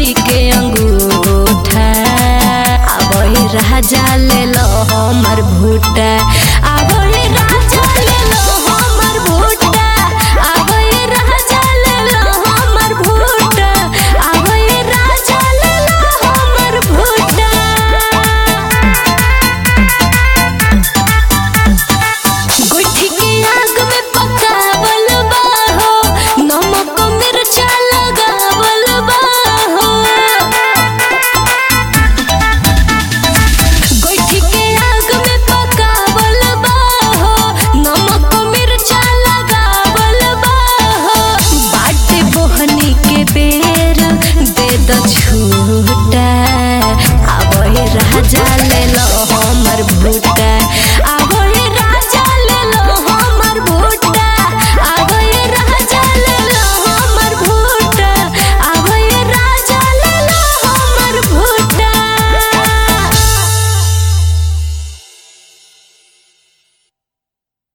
हल्दी के अंगूठा। अब राजा ले लो हमर भूटा, अब राजा ले लो हमर भूटा, अब राजा ले लो हमर भूटा, अब राजा ले लो हमर भूटा। गोइठी के आग में पकावल बा हो, नमक मिर्चा लगावल बा हो। गोइठी के आग में पकावल बा हो, नमक मिर्चा लगावल बा हो। बाटे बोहनी के बेर दे द छूटा, अब राजा ले लो